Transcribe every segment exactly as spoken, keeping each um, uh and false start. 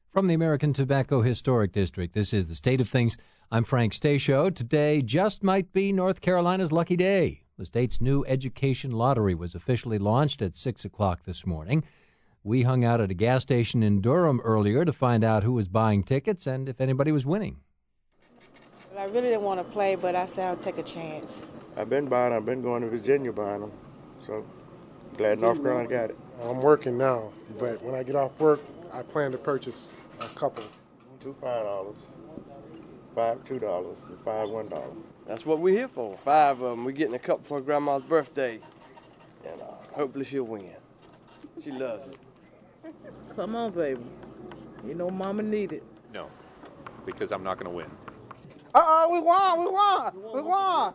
From the American Tobacco Historic District, this is The State of Things. I'm Frank Stasio. Today just might be North Carolina's lucky day. The state's new education lottery was officially launched at six o'clock this morning. We hung out at a gas station in Durham earlier to find out who was buying tickets and if anybody was winning. I really didn't want to play, but I said I'll take a chance. I've been buying I've been going to Virginia buying them, so glad North Carolina got it. I'm working now, but when I get off work, I plan to purchase a couple. Two five dollars, five two dollars, and five one dollar. That's what we're here for. Five of them. We're getting a couple for Grandma's birthday, and uh, hopefully she'll win. She loves it. Come on, baby. You know Mama need it. No, because I'm not going to win. Uh-oh, we won, we won, we won.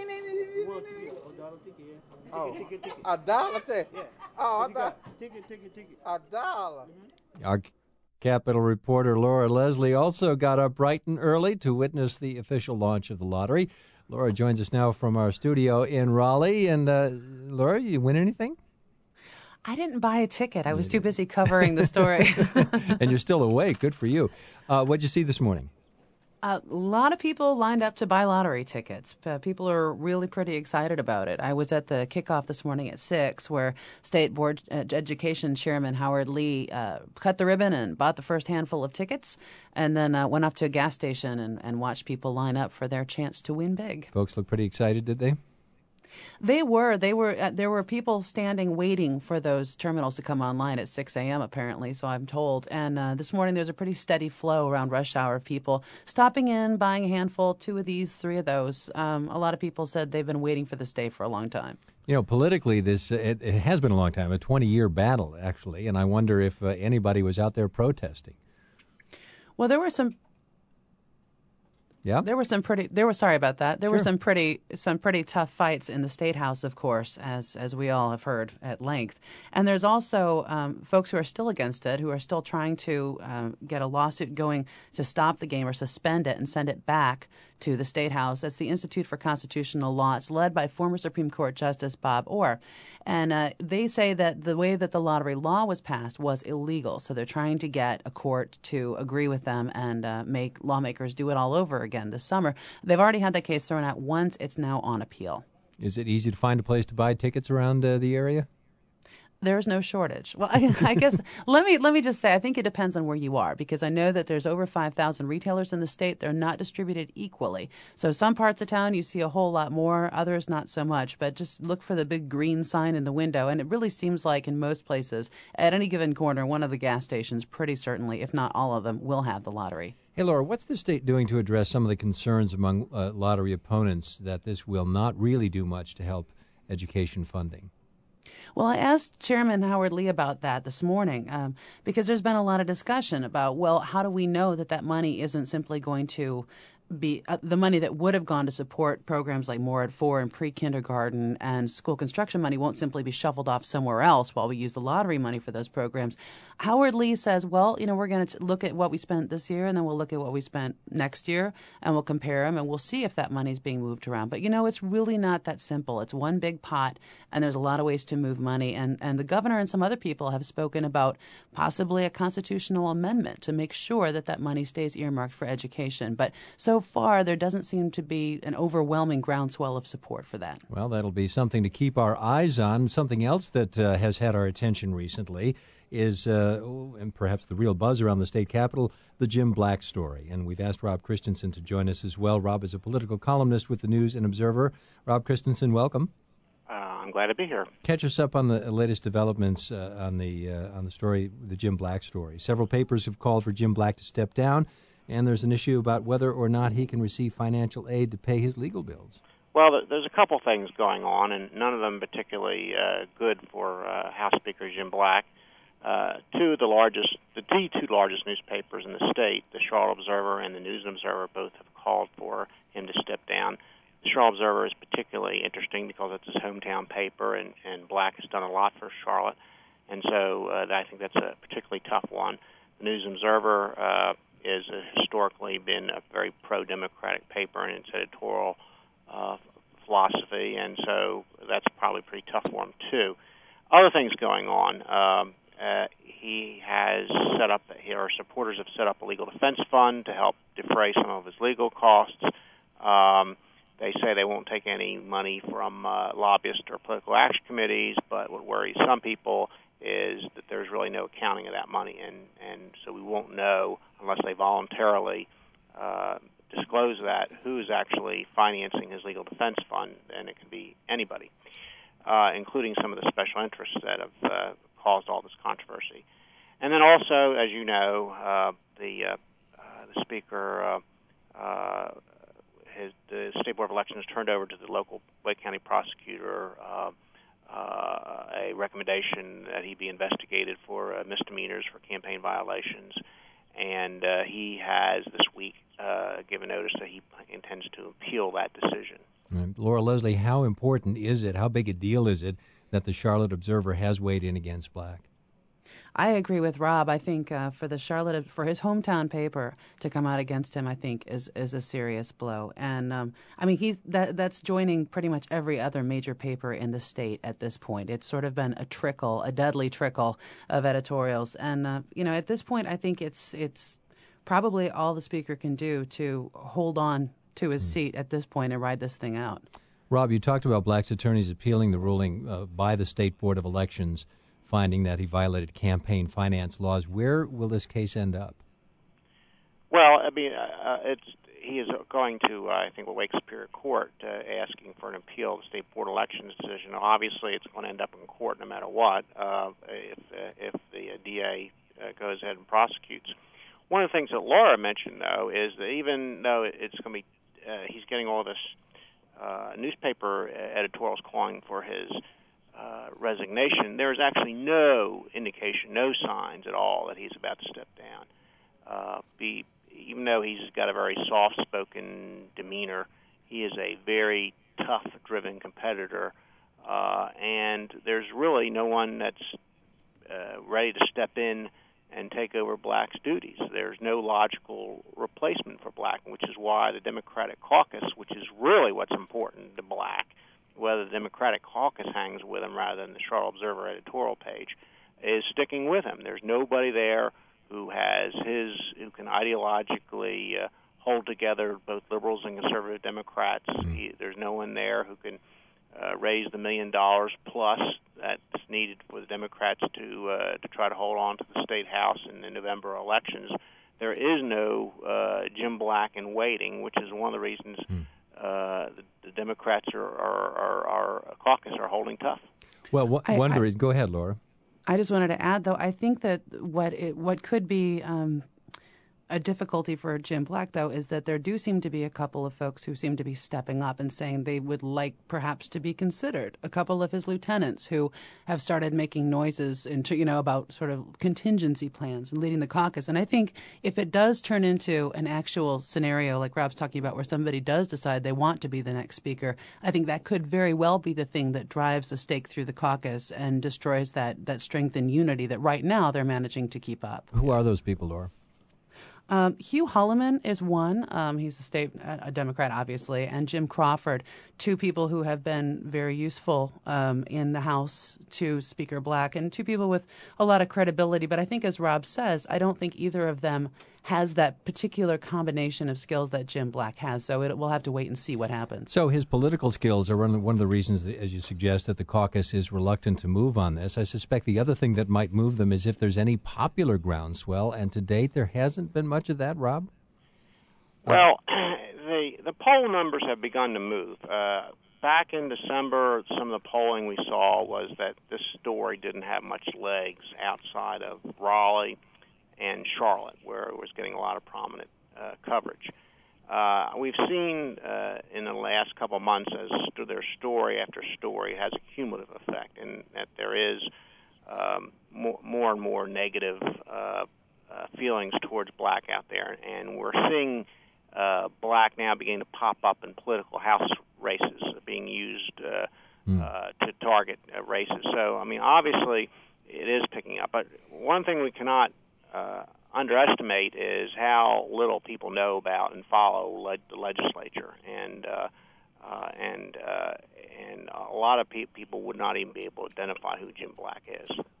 Oh, a dollar ticket. Oh, I thought a dollar. Our Capitol reporter Laura Leslie also got up bright and early to witness the official launch of the lottery. Laura joins us now from our studio in Raleigh. And uh, Laura, you win anything? I didn't buy a ticket. I was too busy covering the story. And you're still awake. Good for you. Uh, what'd you see this morning? A lot of people lined up to buy lottery tickets. Uh, people are really pretty excited about it. I was at the kickoff this morning at six, where State Board uh, Education Chairman Howard Lee uh, cut the ribbon and bought the first handful of tickets, and then uh, went off to a gas station and, and watched people line up for their chance to win big. Folks look pretty excited, did they? They were. They were. Uh, there were people standing waiting for those terminals to come online at six a.m. apparently, so I'm told. And uh, this morning there's a pretty steady flow around rush hour of people stopping in, buying a handful, two of these, three of those. Um, a lot of people said they've been waiting for this day for a long time. You know, politically, this uh, it, it has been a long time, a twenty-year battle, actually, and I wonder if uh, anybody was out there protesting. Well, there were some... Yeah, there were some pretty. There were sorry about that. There sure. were some pretty, some pretty tough fights in the State House, of course, as as we all have heard at length. And there's also um, folks who are still against it, who are still trying to um, get a lawsuit going to stop the game or suspend it and send it back to the State House. That's the Institute for Constitutional Law. It's led by former Supreme Court Justice Bob Orr. And uh, they say that the way that the lottery law was passed was illegal. So they're trying to get a court to agree with them and uh, make lawmakers do it all over again this summer. They've already had that case thrown out once. It's now on appeal. Is it easy to find a place to buy tickets around uh, the area? There's no shortage. Well, I, I guess let me let me just say, I think it depends on where you are, because I know that there's over five thousand retailers in the state. They're not distributed equally. So some parts of town you see a whole lot more, others not so much. But just look for the big green sign in the window, and it really seems like in most places, at any given corner, one of the gas stations, pretty certainly, if not all of them, will have the lottery. Hey, Laura, what's the state doing to address some of the concerns among uh, lottery opponents that this will not really do much to help education funding? Well, I asked Chairman Howard Lee about that this morning um, because there's been a lot of discussion about, well, how do we know that that money isn't simply going to be uh, the money that would have gone to support programs like More at Four and pre-kindergarten and school construction money won't simply be shuffled off somewhere else while we use the lottery money for those programs. Howard Lee says, well, you know, we're going to look at what we spent this year, and then we'll look at what we spent next year, and we'll compare them, and we'll see if that money is being moved around. But, you know, it's really not that simple. It's one big pot, and there's a lot of ways to move money. And, and the governor and some other people have spoken about possibly a constitutional amendment to make sure that that money stays earmarked for education. But so far, there doesn't seem to be an overwhelming groundswell of support for that. Well, that'll be something to keep our eyes on. Something else that uh, has had our attention recently is, uh, and perhaps the real buzz around the state capitol, the Jim Black story. And we've asked Rob Christensen to join us as well. Rob is a political columnist with the News and Observer. Rob Christensen, welcome. Uh, I'm glad to be here. Catch us up on the latest developments uh, on the uh, on the story, the Jim Black story. Several papers have called for Jim Black to step down, and there's an issue about whether or not he can receive financial aid to pay his legal bills. Well, there's a couple things going on, and none of them particularly uh, good for uh, House Speaker Jim Black. Uh, two of the largest, the two largest newspapers in the state, the Charlotte Observer and the News and Observer, both have called for him to step down. The Charlotte Observer is particularly interesting because it's his hometown paper, and, and Black has done a lot for Charlotte, and so uh, I think that's a particularly tough one. The News and Observer uh, is uh, historically been a very pro-democratic paper in its editorial uh, philosophy, and so that's probably pretty tough for him, too. Other things going on. Um, uh, he has set up, or supporters have set up a legal defense fund to help defray some of his legal costs. Um, they say they won't take any money from uh, lobbyists or political action committees, but what worries some people is that there's really no accounting of that money, and, and so we won't know unless they voluntarily uh, disclose that who is actually financing his legal defense fund, and it can be anybody, uh, including some of the special interests that have uh, caused all this controversy. And then also, as you know, uh, the uh, uh, the Speaker, uh, uh, his, the State Board of Elections turned over to the local Wake County prosecutor uh, uh, a recommendation that he be investigated for uh, misdemeanors for campaign violations. And uh, he has this week uh, given notice that he intends to appeal that decision. Right. Laura Leslie, how important is it, how big a deal is it that the Charlotte Observer has weighed in against Black? I agree with Rob. I think uh, for the Charlotte, for his hometown paper to come out against him, I think is is a serious blow. And um, I mean, he's that that's joining pretty much every other major paper in the state at this point. It's sort of been a trickle, a deadly trickle of editorials. And uh, you know, at this point, I think it's it's probably all the Speaker can do to hold on to his seat at this point and ride this thing out. Rob, you talked about Black's attorneys appealing the ruling uh, by the State Board of Elections, finding that he violated campaign finance laws. Where will this case end up? Well, I mean, uh, it's he is going to, uh, I think, Wake Superior Court uh, asking for an appeal of the State Board of Elections decision. Now, obviously, it's going to end up in court no matter what uh, if, uh, if the uh, D A uh, goes ahead and prosecutes. One of the things that Laura mentioned, though, is that even though it's going to be, uh, he's getting all this uh, newspaper editorials calling for his Uh, resignation, there is actually no indication, no signs at all that he's about to step down. Uh, be, even though he's got a very soft-spoken demeanor, he is a very tough-driven competitor, uh, and there's really no one that's uh, ready to step in and take over Black's duties. There's no logical replacement for Black, which is why the Democratic caucus, which is really what's important to Black, whether the Democratic caucus hangs with him rather than the Charlotte Observer editorial page, is sticking with him. There's nobody there who has his, who can ideologically uh, hold together both liberals and conservative Democrats. He, there's no one there who can uh, raise the million dollars plus that's needed for the Democrats to uh, to try to hold on to the state house in the November elections. There is no uh, Jim Black in waiting, which is one of the reasons mm. Uh, the, the Democrats are, are, are, are caucus are holding tough. Well, wh- I, one I, reason. Go ahead, Laura. I just wanted to add, though, I think that what it, what could be um, a difficulty for Jim Black, though, is that there do seem to be a couple of folks who seem to be stepping up and saying they would like perhaps to be considered. A couple of his lieutenants who have started making noises into, you know, about sort of contingency plans and leading the caucus. And I think if it does turn into an actual scenario like Rob's talking about where somebody does decide they want to be the next speaker, I think that could very well be the thing that drives a stake through the caucus and destroys that, that strength and unity that right now they're managing to keep up. Who are those people, Laura? Um, Hugh Holliman is one. Um, he's a state a Democrat, obviously, and Jim Crawford, two people who have been very useful um, in the House to Speaker Black, and two people with a lot of credibility. But I think, as Rob says, I don't think either of them has that particular combination of skills that Jim Black has. So it, we'll have to wait and see what happens. So his political skills are one of, one of the reasons, that, as you suggest, that the caucus is reluctant to move on this. I suspect the other thing that might move them is if there's any popular groundswell, and to date there hasn't been much of that, Rob? Well, the the poll numbers have begun to move. Uh, back in December, some of the polling we saw was that this story didn't have much legs outside of Raleigh and Charlotte, where it was getting a lot of prominent uh, coverage. Uh, we've seen uh, in the last couple of months as st- their story after story has a cumulative effect, and that there is um, more, more and more negative uh, uh, feelings towards Black out there, and we're seeing uh, Black now beginning to pop up in political house races, being used uh, mm. uh, to target uh, races. So, I mean, obviously it is picking up, but one thing we cannot Uh, underestimate is how little people know about and follow le- the legislature, and uh, uh, and uh, and a lot of pe- people would not even be able to identify who Jim Black is.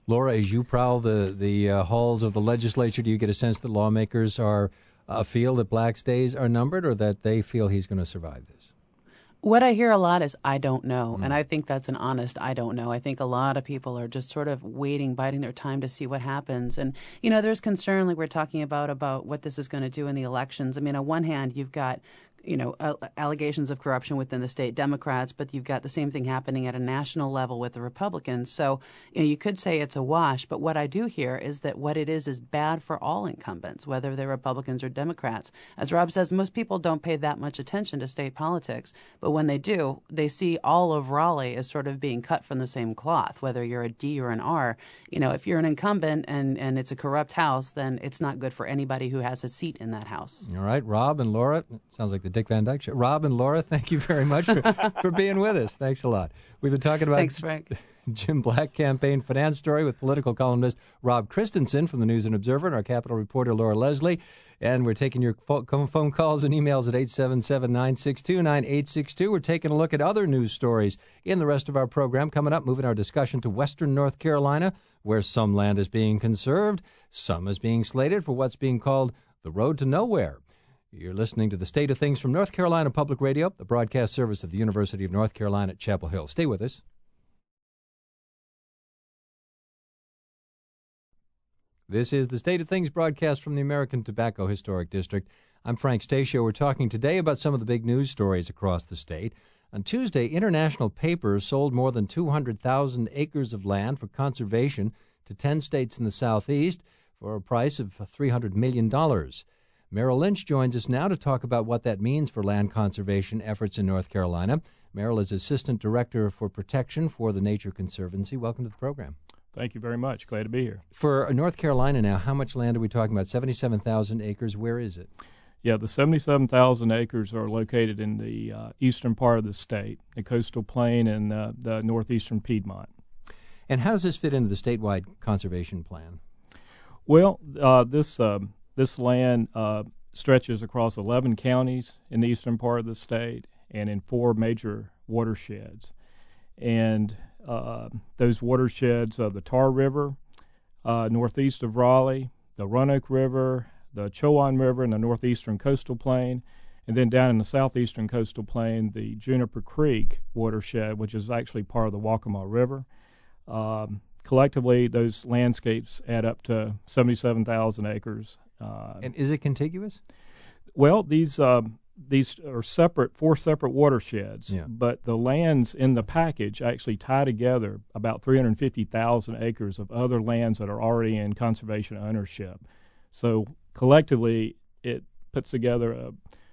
Laura, as you prowl the, the uh, halls of the legislature, do you get a sense that lawmakers are uh, feel that Black's days are numbered, or that they feel he's going to survive this? What I hear a lot is, I don't know. Mm. And I think that's an honest, I don't know. I think a lot of people are just sort of waiting, biding their time to see what happens. And, you know, there's concern, like we're talking about, about what this is going to do in the elections. I mean, on one hand, you've got, you know, uh, allegations of corruption within the state Democrats, but you've got the same thing happening at a national level with the Republicans. So, you know, you could say it's a wash, but what I do hear is that what it is is bad for all incumbents, whether they're Republicans or Democrats. As Rob says, most people don't pay that much attention to state politics, but when they do, they see all of Raleigh as sort of being cut from the same cloth, whether you're a D or an R. You know, if you're an incumbent and, and it's a corrupt house, then it's not good for anybody who has a seat in that house. All right, Rob and Laura, sounds like the Dick Van Dyke Show. Rob and Laura, thank you very much for, for being with us. Thanks a lot. We've been talking about Thanks, Frank. Jim Black campaign finance story with political columnist Rob Christensen from the News and Observer and our Capitol reporter Laura Leslie. And we're taking your phone calls and emails at eight seven seven, nine six two, nine eight six two. We're taking a look at other news stories in the rest of our program. Coming up, moving our discussion to western North Carolina, where some land is being conserved, some is being slated for what's being called the road to nowhere. You're listening to The State of Things from North Carolina Public Radio, the broadcast service of the University of North Carolina at Chapel Hill. Stay with us. This is The State of Things broadcast from the American Tobacco Historic District. I'm Frank Stasio. We're talking today about some of the big news stories across the state. On Tuesday, International Paper sold more than two hundred thousand acres of land for conservation to ten states in the southeast for a price of three hundred million dollars. Merrill Lynch joins us now to talk about what that means for land conservation efforts in North Carolina. Merrill is Assistant Director for Protection for the Nature Conservancy. Welcome to the program. Thank you very much. Glad to be here. For North Carolina now, how much land are we talking about? seventy-seven thousand acres. Where is it? Yeah, the seventy-seven thousand acres are located in the uh, eastern part of the state, the coastal plain and uh, the northeastern Piedmont. And how does this fit into the statewide conservation plan? Well, uh, this uh, this land uh, stretches across eleven counties in the eastern part of the state and in four major watersheds. And uh, those watersheds are the Tar River, uh, northeast of Raleigh, the Roanoke River, the Chowan River in the northeastern coastal plain, and then down in the southeastern coastal plain, the Juniper Creek watershed, which is actually part of the Waccamaw River. Um, collectively, those landscapes add up to seventy-seven thousand acres. Uh, and is it contiguous? Well, these uh, these are separate, four separate watersheds, yeah. but the lands in the package actually tie together about three hundred fifty thousand acres of other lands that are already in conservation ownership. So collectively, it puts together a,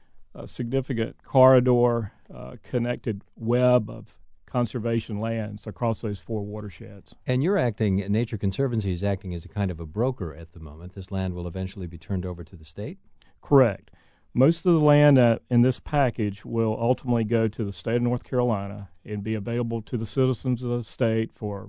a significant corridor, uh, connected web of conservation lands across those four watersheds. And you're acting, Nature Conservancy is acting as a kind of a broker at the moment. This land will eventually be turned over to the state? Correct. Most of the land uh, in this package will ultimately go to the state of North Carolina and be available to the citizens of the state for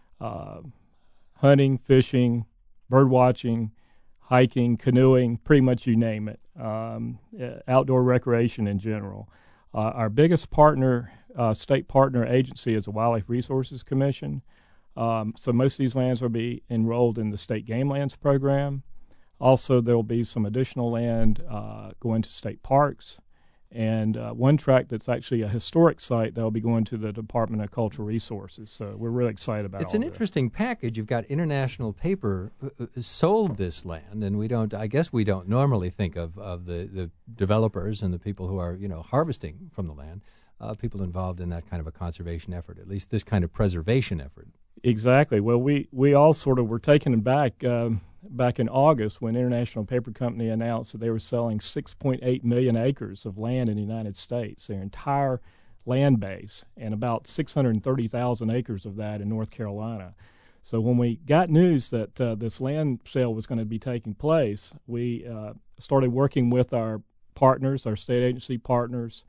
uh, hunting, fishing, bird watching, hiking, canoeing, pretty much you name it, um, outdoor recreation in general. Uh, our biggest partner, uh, state partner agency is the Wildlife Resources Commission. Um, so most of these lands will be enrolled in the State Game Lands program. Also, there will be some additional land uh, going to state parks, and uh, one tract that's actually a historic site that will be going to the Department of Cultural Resources. So we're really excited about it. It's an interesting package. You've got International Paper uh, sold this land, and we don't, I guess we don't normally think of, of the, the developers and the people who are, you know, harvesting from the land, uh, people involved in that kind of a conservation effort, at least this kind of preservation effort. Exactly. Well, we, we all sort of were taken aback um, back in August when International Paper Company announced that they were selling six point eight million acres of land in the United States, their entire land base, and about six hundred thirty thousand acres of that in North Carolina. So when we got news that uh, this land sale was going to be taking place, we uh, started working with our partners, our state agency partners,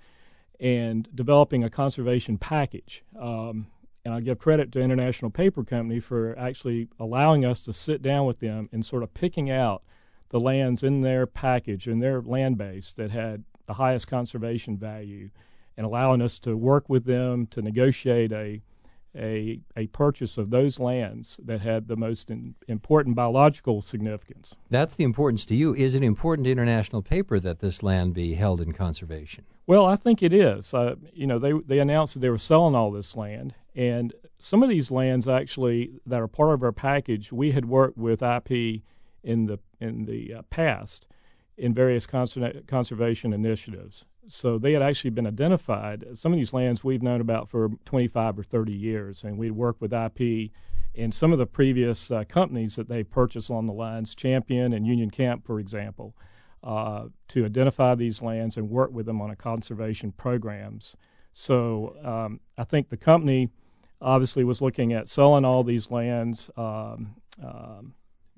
and developing a conservation package. Um, And I give credit to International Paper Company for actually allowing us to sit down with them and sort of picking out the lands in their package, in their land base that had the highest conservation value, and allowing us to work with them to negotiate a a a purchase of those lands that had the most in, important biological significance. That's the importance to you. Is it important to international paper that this land be held in conservation? Well, I think it is. Uh, you know, they they announced that they were selling all this land, and some of these lands actually that are part of our package, we had worked with I P in the in the uh, past in various conser- conservation initiatives. So they had actually been identified. Some of these lands we've known about for twenty-five or thirty years, and we'd worked with I P and some of the previous uh, companies that they purchased on the lines, Champion and Union Camp, for example, uh, to identify these lands and work with them on a conservation programs. So um, I think the company obviously was looking at selling all these lands, um, um,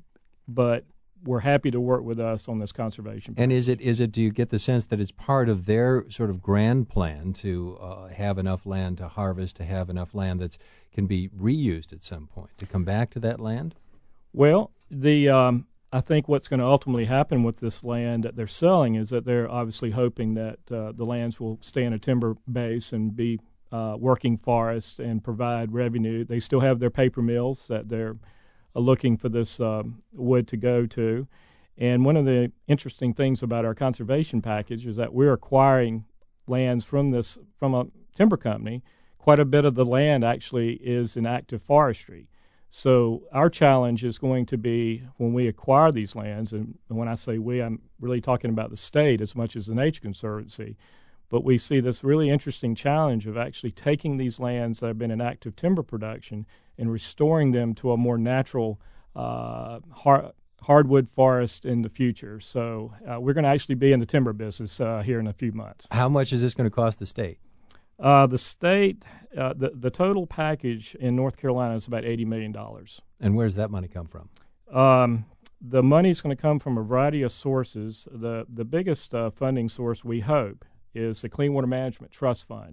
but we're happy to work with us on this conservation program. And is it, is it, do you get the sense that it's part of their sort of grand plan to uh, have enough land to harvest, to have enough land that can be reused at some point, to come back to that land? Well, the um, I think what's going to ultimately happen with this land that they're selling is that they're obviously hoping that uh, the lands will stay in a timber base and be uh, working forests and provide revenue. They still have their paper mills that they're looking for this um, wood to go to. And one of the interesting things about our conservation package is that we're acquiring lands from this from a timber company. Quite a bit of the land actually is in active forestry. So our challenge is going to be when we acquire these lands, and when I say we, I'm really talking about the state as much as the Nature Conservancy, but we see this really interesting challenge of actually taking these lands that have been in active timber production and restoring them to a more natural uh, hard, hardwood forest in the future. So uh, we're going to actually be in the timber business uh, here in a few months. How much is this going to cost the state? Uh, the state, uh, the, the total package in North Carolina is about eighty million dollars. And where does that money come from? Um, the money is going to come from a variety of sources. The, the biggest uh, funding source, we hope, is the Clean Water Management Trust Fund.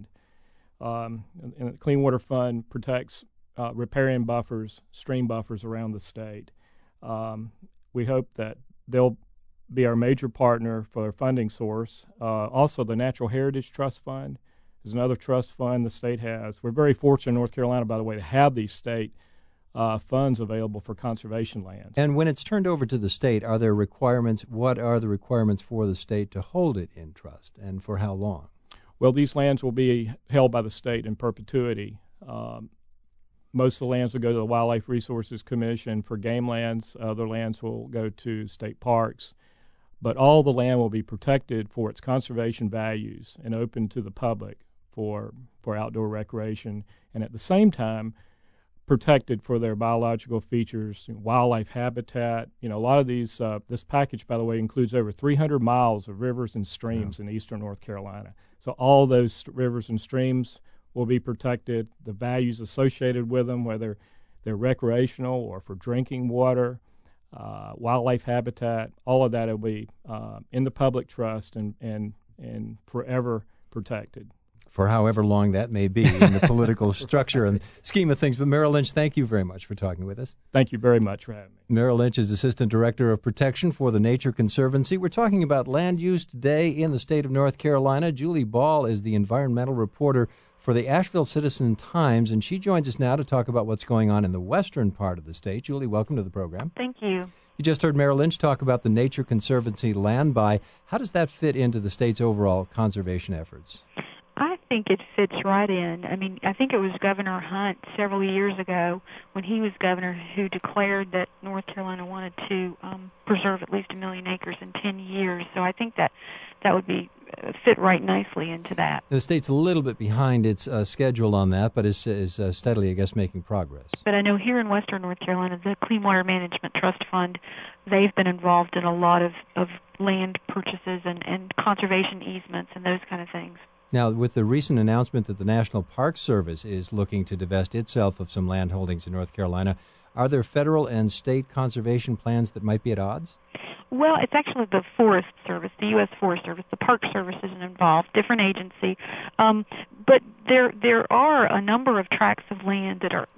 Um, and, and the Clean Water Fund protects uh, riparian buffers, stream buffers around the state. Um, we hope that they'll be our major partner for a funding source. Uh, also, the Natural Heritage Trust Fund is another trust fund the state has. We're very fortunate in North Carolina, by the way, to have these state uh, funds available for conservation lands. And when it's turned over to the state, are there requirements? What are the requirements for the state to hold it in trust, and for how long? Well, these lands will be held by the state in perpetuity. Um, most of the lands will go to the Wildlife Resources Commission. For game lands, other lands will go to state parks. But all the land will be protected for its conservation values and open to the public for for outdoor recreation, and at the same time protected for their biological features, you know, wildlife habitat. You know, a lot of these, uh, this package, by the way, includes over three hundred miles of rivers and streams yeah. in eastern North Carolina. So all those rivers and streams will be protected. The values associated with them, whether they're recreational or for drinking water, uh, wildlife habitat, all of that will be uh, in the public trust and, and, and forever protected. For however long that may be in the political structure and scheme of things. But Merrill Lynch, thank you very much for talking with us. Thank you very much for having me. Merrill Lynch is Assistant Director of Protection for the Nature Conservancy. We're talking about land use today in the state of North Carolina. Julie Ball is the environmental reporter for the Asheville Citizen-Times, and she joins us now to talk about what's going on in the western part of the state. Julie, welcome to the program. Thank you. You just heard Merrill Lynch talk about the Nature Conservancy land buy. How does that fit into the state's overall conservation efforts? I think it fits right in. I mean, I think it was Governor Hunt several years ago when he was governor who declared that North Carolina wanted to um, preserve at least a million acres in ten years. So I think that that would be uh, fit right nicely into that. The state's a little bit behind its uh, schedule on that, but is, is uh, steadily, I guess, making progress. But I know here in western North Carolina, the Clean Water Management Trust Fund, they've been involved in a lot of, of land purchases and, and conservation easements and those kind of things. Now, with the recent announcement that the National Park Service is looking to divest itself of some land holdings in North Carolina, are there federal and state conservation plans that might be at odds? Well, it's actually the Forest Service, the U S Forest Service. The Park Service isn't involved, different agency. Um, but there there are a number of tracts of land that are that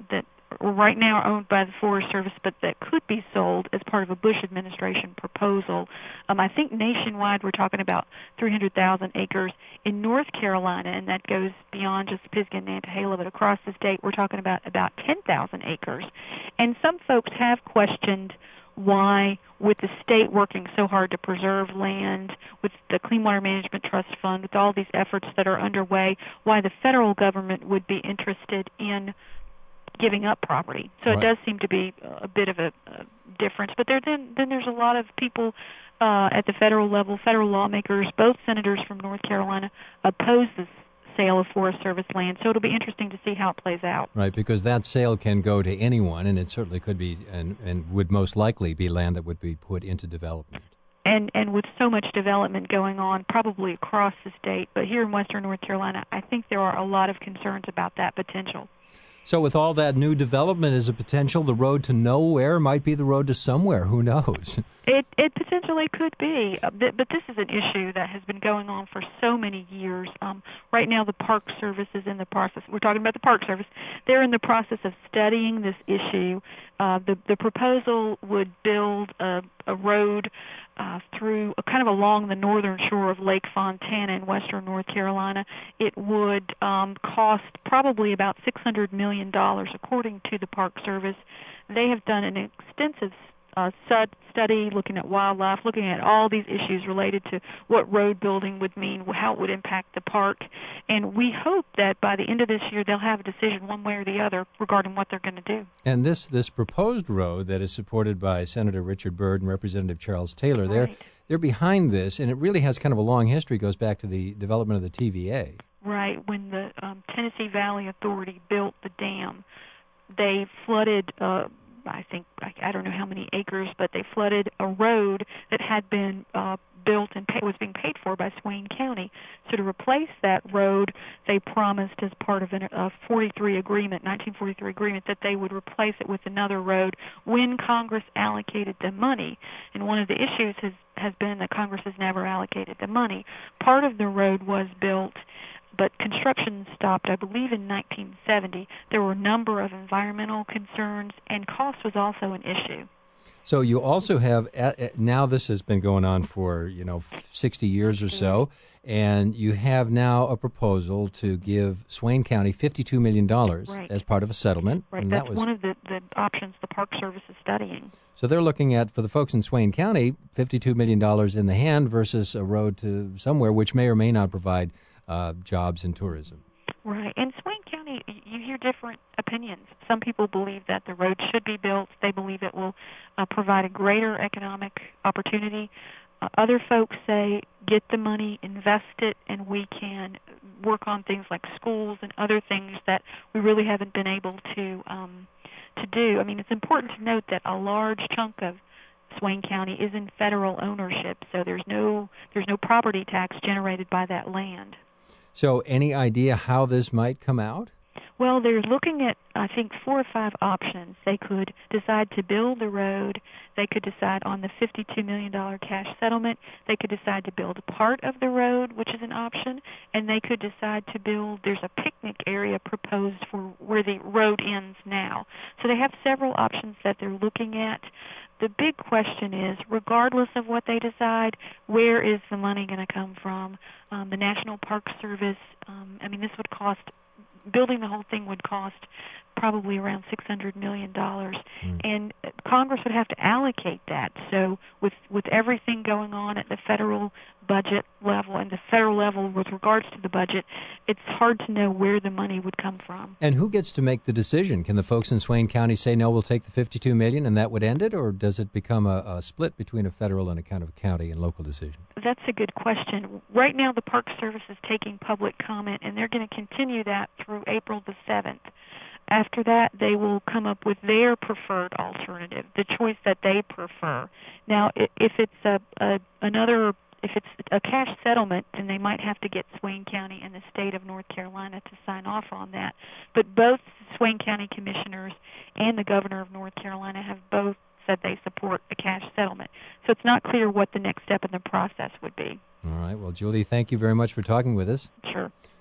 right now are owned by the Forest Service, but that could be sold as part of a Bush administration proposal. Um, I think nationwide we're talking about three hundred thousand acres. In North Carolina, and that goes beyond just Pisgah and Nantahala, but across the state we're talking about about ten thousand acres. And some folks have questioned why, with the state working so hard to preserve land, with the Clean Water Management Trust Fund, with all these efforts that are underway, why the federal government would be interested in giving up property. So Right. it does seem to be a bit of a, a difference. But there, then, then there's a lot of people uh, at the federal level, federal lawmakers, both senators from North Carolina, oppose this sale of Forest Service land. So it'll be interesting to see how it plays out. Right, because that sale can go to anyone, and it certainly could be, and, and would most likely be land that would be put into development. And and with so much development going on, probably across the state, but here in western North Carolina, I think there are a lot of concerns about that potential. So with all that new development as a potential, the road to nowhere might be the road to somewhere. Who knows? It it potentially could be, uh, but, but this is an issue that has been going on for so many years. Um, right now, the Park Service is in the process. We're talking about the Park Service. They're in the process of studying this issue. Uh, the the proposal would build a, a road uh, through uh, kind of along the northern shore of Lake Fontana in western North Carolina. It would um, cost probably about six hundred million dollars, according to the Park Service. They have done an extensive Uh, study looking at wildlife, looking at all these issues related to what road building would mean, how it would impact the park. And we hope that by the end of this year they'll have a decision one way or the other regarding what they're going to do. And this this proposed road that is supported by Senator Richard Byrd and Representative Charles Taylor, Right. they're, they're behind this, and it really has kind of a long history. It goes back to the development of the T V A. Right. When the um, Tennessee Valley Authority built the dam, they flooded uh, I think, I, I don't know how many acres, but they flooded a road that had been uh, built and pay, was being paid for by Swain County. So to replace that road, they promised as part of an, a forty-three agreement, nineteen forty-three agreement, that they would replace it with another road when Congress allocated the money. And one of the issues has, has been that Congress has never allocated the money. Part of the road was built, but construction stopped, I believe, in nineteen seventy. There were a number of environmental concerns, and cost was also an issue. So you also have, now this has been going on for, you know, sixty years or so, and you have now a proposal to give Swain County fifty-two million dollars Right. as part of a settlement. Right, and that's that was, one of the, the options the Park Service is studying. So they're looking at, for the folks in Swain County, fifty-two million dollars in the hand versus a road to somewhere which may or may not provide uh, jobs and tourism. Right. In Swain County, you hear different opinions. Some people believe that the road should be built. They believe it will uh, provide a greater economic opportunity. Uh, other folks say, get the money, invest it, and we can work on things like schools and other things that we really haven't been able to um, to do. I mean, it's important to note that a large chunk of Swain County is in federal ownership, so there's no there's no property tax generated by that land. So any idea how this might come out? Well, they're looking at, I think, four or five options. They could decide to build the road. They could decide on the fifty-two million dollars cash settlement. They could decide to build a part of the road, which is an option. And they could decide to build, there's a picnic area proposed for where the road ends now. So they have several options that they're looking at. The big question is, regardless of what they decide, where is the money going to come from? Um, the National Park Service, um, I mean, this would cost, building the whole thing would cost probably around six hundred million dollars. Mm. And Congress would have to allocate that. So with, with everything going on at the federal budget level and the federal level with regards to the budget, it's hard to know where the money would come from. And who gets to make the decision? Can the folks in Swain County say, no, we'll take the fifty-two million dollars and that would end it? Or does it become a, a split between a federal and a kind of county and local decision? That's a good question. Right now the Park Service is taking public comment, and they're going to continue that through April the seventh. After that, they will come up with their preferred alternative, the choice that they prefer. Now, if it's a, a another, if it's a cash settlement, then they might have to get Swain County and the state of North Carolina to sign off on that. But both Swain County commissioners and the governor of North Carolina have both said they support a cash settlement. So it's not clear what the next step in the process would be. All right. Well, Julie, thank you very much for talking with us. Sure.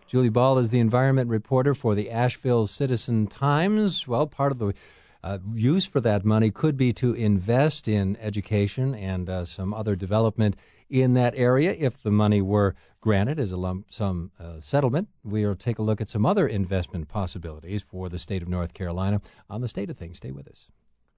Julie Ball is the environment reporter for the Asheville Citizen-Times. Well, part of the uh, use for that money could be to invest in education and uh, some other development in that area if the money were granted as a lump sum uh, settlement. We'll take a look at some other investment possibilities for the state of North Carolina on the State of Things. Stay with us.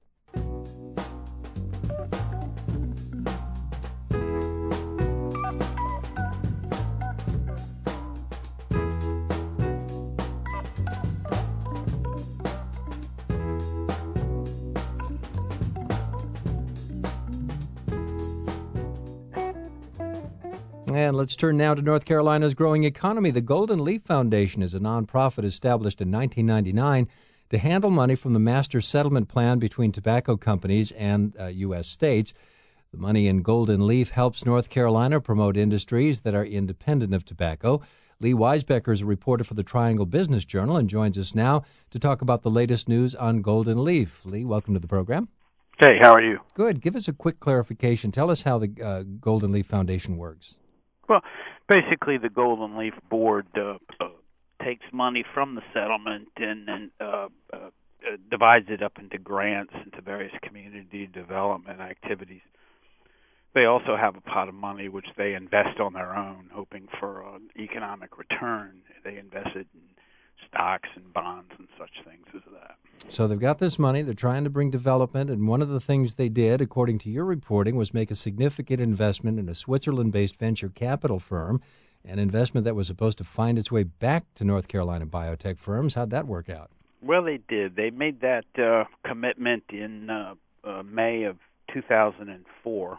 And let's turn now to North Carolina's growing economy. The Golden Leaf Foundation is a nonprofit established in nineteen ninety-nine to handle money from the master settlement plan between tobacco companies and uh, U S states. The money in Golden Leaf helps North Carolina promote industries that are independent of tobacco. Lee Weisbecker is a reporter for the Triangle Business Journal and joins us now to talk about the latest news on Golden Leaf. Lee, welcome to the program. Hey, how are you? Good. Give us a quick clarification. Tell us how the uh, Golden Leaf Foundation works. Well, basically, the Golden Leaf Board uh, uh, takes money from the settlement and, and uh, uh, uh, divides it up into grants into various community development activities. They also have a pot of money which they invest on their own, hoping for an economic return. They invest it in stocks and bonds and such things as that. So they've got this money, they're trying to bring development, and one of the things they did, according to your reporting, was make a significant investment in a Switzerland-based venture capital firm, an investment that was supposed to find its way back to North Carolina biotech firms. How'd that work out? Well, they did. They made that uh, commitment in uh, uh, May of two thousand four,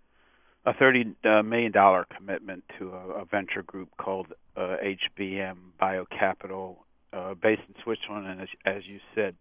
a thirty million dollars commitment to a, a venture group called uh, H B M Biocapital, uh, based in Switzerland, and as, as you said,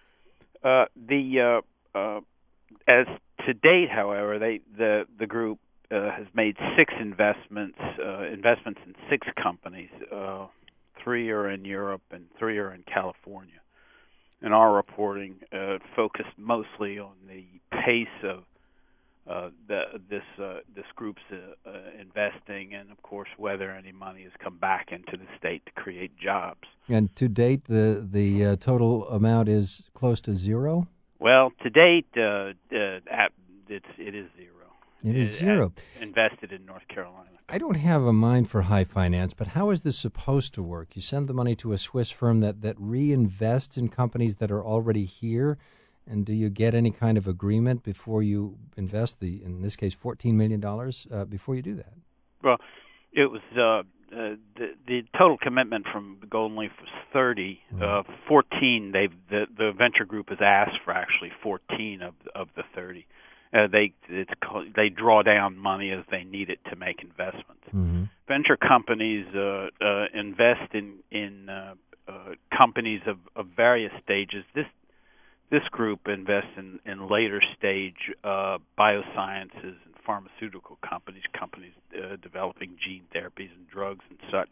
Uh, the uh, uh, as to date, however, they the the group uh, has made six investments uh, investments in six companies. Uh, three are in Europe and three are in California. And our reporting uh, focused mostly on the pace of uh, the, this uh, this group's uh, uh, investing, and of course whether any money has come back into the state to create jobs. And to date, the the uh, total amount is close to zero? Well, to date, uh, uh, at, it's, it is zero. It is zero. Invested in North Carolina. I don't have a mind for high finance, but how is this supposed to work? You send the money to a Swiss firm that, that reinvests in companies that are already here, and do you get any kind of agreement before you invest the, in this case, fourteen million dollars uh, before you do that? Well, it was... Uh, Uh, the, the total commitment from Golden Leaf was thirty. Uh, fourteen. They the the venture group has asked for actually fourteen of of the thirty. Uh, they it's they draw down money as they need it to make investments. Mm-hmm. Venture companies uh, uh, invest in in uh, uh, companies of, of various stages. This this group invests in, in later stage uh, biosciences and pharmaceutical companies, companies uh, developing gene therapies and drugs and such.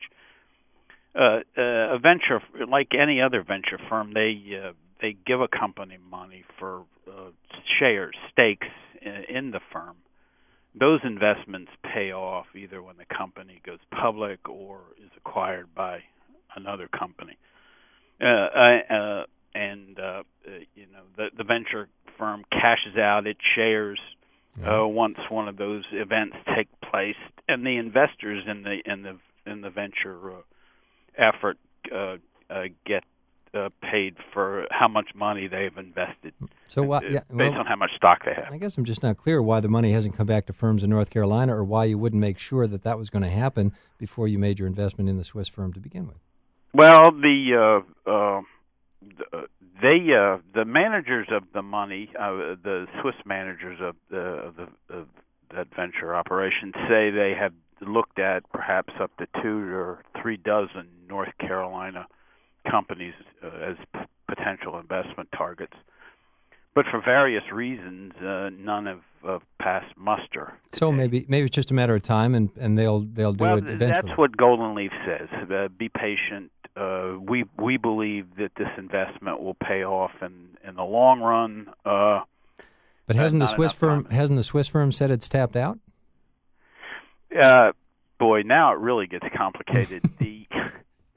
Uh, uh, a venture, like any other venture firm, they uh, they give a company money for uh, shares, stakes in, in the firm. Those investments pay off either when the company goes public or is acquired by another company. Uh, uh, and uh, you know, the, the venture firm cashes out its shares Uh, once one of those events take place, and the investors in the in the in the venture uh, effort uh, uh, get uh, paid for how much money they've invested. So why, uh, yeah, based well, on how much stock they have. I guess I'm just not clear why the money hasn't come back to firms in North Carolina, or why you wouldn't make sure that that was going to happen before you made your investment in the Swiss firm to begin with. Well, the uh, uh, the, They, uh, the managers of the money, uh, the Swiss managers of the, of the of that venture operation, say they have looked at perhaps up to two or three dozen North Carolina companies uh, as p- potential investment targets. But for various reasons, uh, none have uh, passed muster. So maybe maybe it's just a matter of time, and, and they'll they'll do well, it eventually. That's what Golden Leaf says. Uh, be patient. Uh, we we believe that this investment will pay off in, in the long run. Uh, but hasn't the Swiss firm time. hasn't the Swiss firm said it's tapped out? Uh, boy, now it really gets complicated. the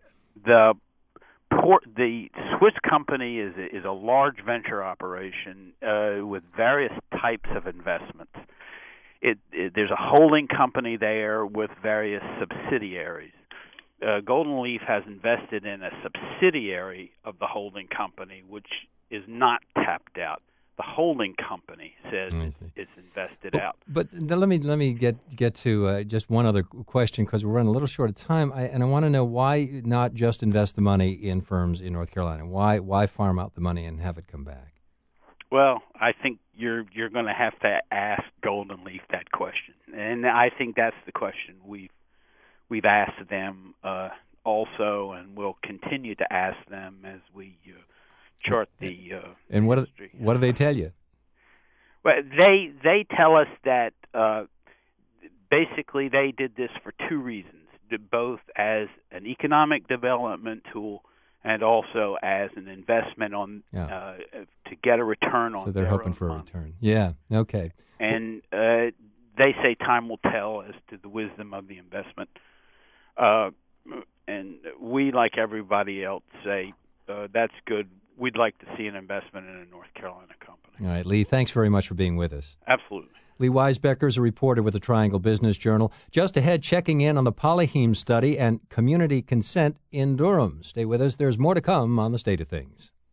the port, the Swiss company is a, is a large venture operation uh, with various types of investments. It, it, there's a holding company there with various subsidiaries. Uh, Golden Leaf has invested in a subsidiary of the holding company, which is not tapped out. The holding company says it's invested but, out. But then let me let me get get to uh, just one other question, because we're running a little short of time, I, and I want to know why not just invest the money in firms in North Carolina? Why why farm out the money and have it come back? Well, I think you're you're going to have to ask Golden Leaf that question, and I think that's the question we've we've asked them uh, also, and we'll continue to ask them as we uh, chart the uh, and what industry. Do, what do they tell you? Well, they they tell us that uh, basically they did this for two reasons, both as an economic development tool and also as an investment on yeah. uh, to get a return on. So they're their hoping own for money. a return. Yeah. Okay. And uh, they say time will tell as to the wisdom of the investment. Uh, and we, like everybody else, say uh, that's good. We'd like to see an investment in a North Carolina company. All right, Lee, thanks very much for being with us. Absolutely. Lee Weisbecker is a reporter with the Triangle Business Journal. Just ahead, checking in on the Polyheme study and community consent in Durham. Stay with us. There's more to come on The State of Things.